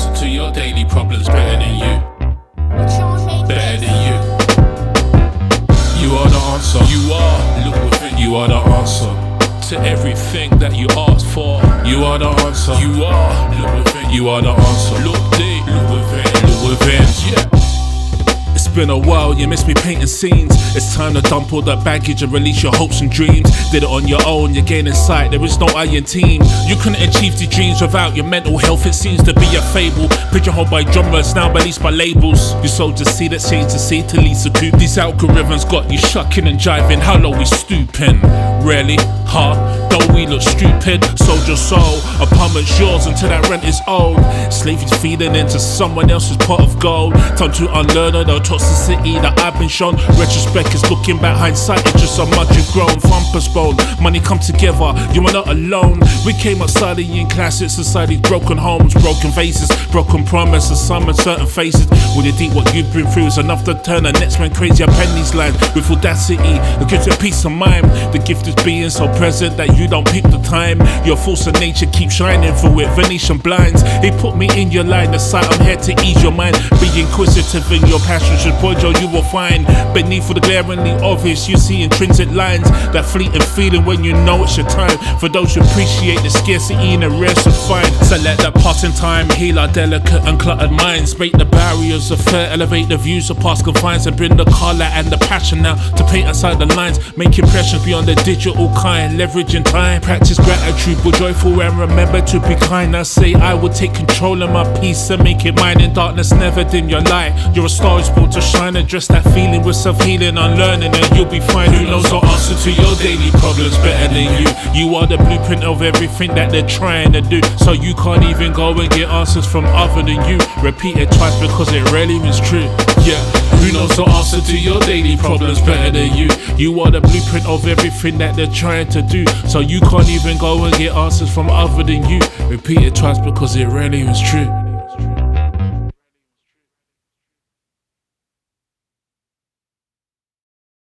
answer to your daily problems better than you. Better than you. You are the answer. You are. Look within. You are the answer to everything that you ask for. You are the answer. You are. Look within. You are the answer. Look deep. Look within. Look within. Yeah. It's been a while, you miss me painting scenes. It's time to dump all that baggage and release your hopes and dreams. Did it on your own, you're gaining sight, there is no iron team. You couldn't achieve the dreams without your mental health. It seems to be a fable, pigeonholed by genres, now released by labels. You sowed the seed that changed the seed to Lisa Coop. These algorithms got you shucking and jiving. How low we stooping? Really? Don't we look stupid? Sold your soul, apartment's yours until that rent is owed. Slavery's feeding into someone else's pot of gold. Time to unlearn all the toxicity that I've been shown. Retrospect is looking back, hindsight is just how much you've grown. Fun postponed, money come together, you are not alone. We came up studying classic society's broken homes, broken faces, broken promises, some in certain faces. When you think what you've been through is enough to turn the next man crazy, I pen these lines with audacity. It gives you peace of mind. The gift is being so present that you don't peep the time. Your force of nature keeps shining through it, Venetian blinds. He put me in your line of sight, I'm here to ease your mind. Be inquisitive in your passion, should Bojo you will find. Beneath the glaringly obvious, you see intrinsic lines. That fleeting feeling when you know it's your time. For those who appreciate the scarcity and the rare to find. So let that passing time heal our delicate and cluttered minds. Break the barriers of fear, elevate the views of past confines, and bring the colour and the passion now to paint outside the lines. Make impressions beyond the digital kind, leveraging time. Practice gratitude, be joyful and remember to be kind. I say I will take control of my peace and make it mine. In darkness, never dim your light. You're a star who's born to shine. Address that feeling with self-healing, unlearning, and you'll be fine. Who knows the answer to your daily problems better than you? You are the blueprint of everything that they're trying to do. So you can't even go and get answers from other than you. Repeat it twice because it really means true. Yeah. Who knows the answer to your daily problems better than you? You are the blueprint of everything that they're trying to do. So you can't even go and get answers from other than you. Repeat it twice because it really is true.